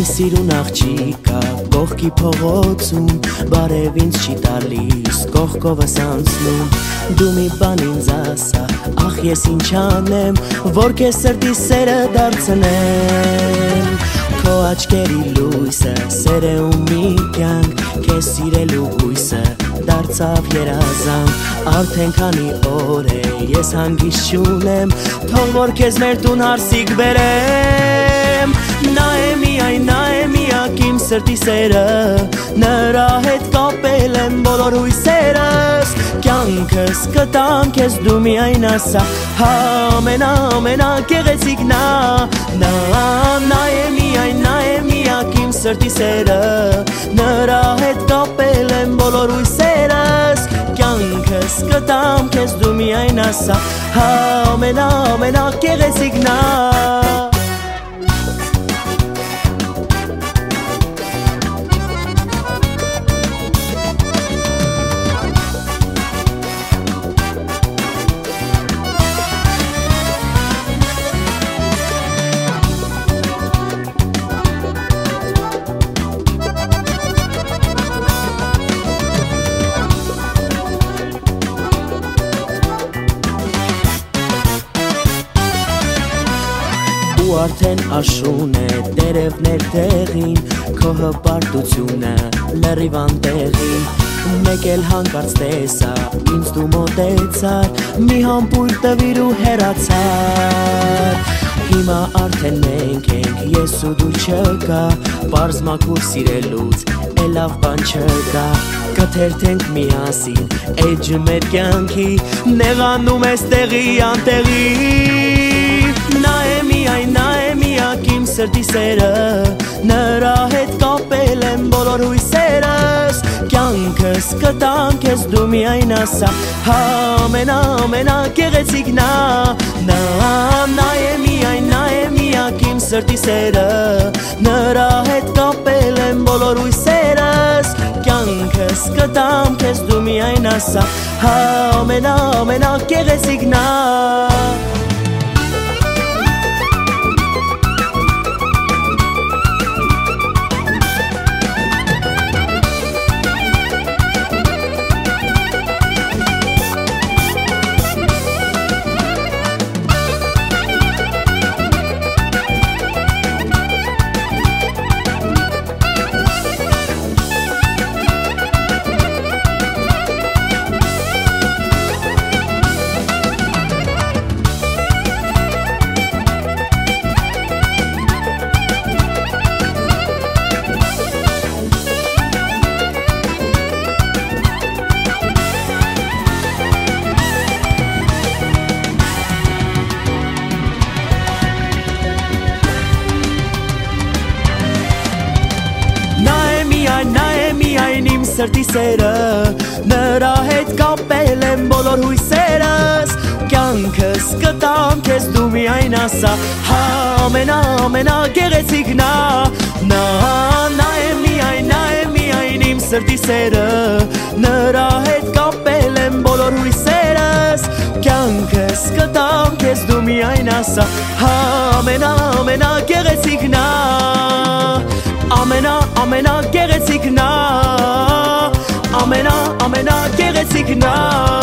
սիրուն աղջիկա կողքի փողոցում բարև ինձ չի տալիս կողքովս անցնում դու մի բան ինձ ասա ախ ես ինչ անեմ որ քեզ սրտի սերը դարձնեմ քո աչքերի լույսը սեր է ու մի կյանք քեզ սիրելու հույսը դարձավ երազանք արդեն քանի օր է ես հանգիստ չունեմ թող որ քեզ մեր տուն հարսիկ բերեմ նա է միակ իմ սրտի սերը նրա հետ կապել եմ բոլոր հույսերս կյանքս կտամ քեզ դու միայն ասա ամենագեղեցիկ նա է միակ իմ սրտի սերը նրա հետ կապել եմ բոլոր հույսերս կյանքս կտամ քեզ դու միայն ասա ամենագեղեցիկ նա ու արդեն աշուն է տերևներ տեղին քո հպարտությունը լրիվ անտեղին մեկ էլ հանկարծ տեսա ինձ դու մոտեցար մի համբույր տվիր ու հեռացար հիմա արդեն մենք ենք ես ու դու չկա պարզ մաքուր սիրելուց էլ լավ բան չկա կթերթենք միասին էջը մեր կյանքի նեղանում ես տեղի անտեղի նա է միակ իմ սրտի սերը նրա հետ կապել եմ բոլոր հույսերս կյանքս կտամ քեզ դու միայն ասա ամենագեղեցիկ նա է միակ իմ սրտի սերը նրա հետ կապել եմ բոլոր հույսերս կյանքս կտամ քեզ դու միայն ասա ամենագեղեցիկ նա իմ սրտի սերը նրա հետ կապել եմ բոլոր հույսերս կյանքս կտամ քեզ դու միայն ասա ամենագեղեցիկ նա է միայն իմ սրտի սերը նրա հետ կապել եմ բոլոր հույսերս կյանքս կտամ քեզ դու միայն ասա ամենագեղեցիկ նա ամենագեղեցիկ նա ամենագեղեցիկ նա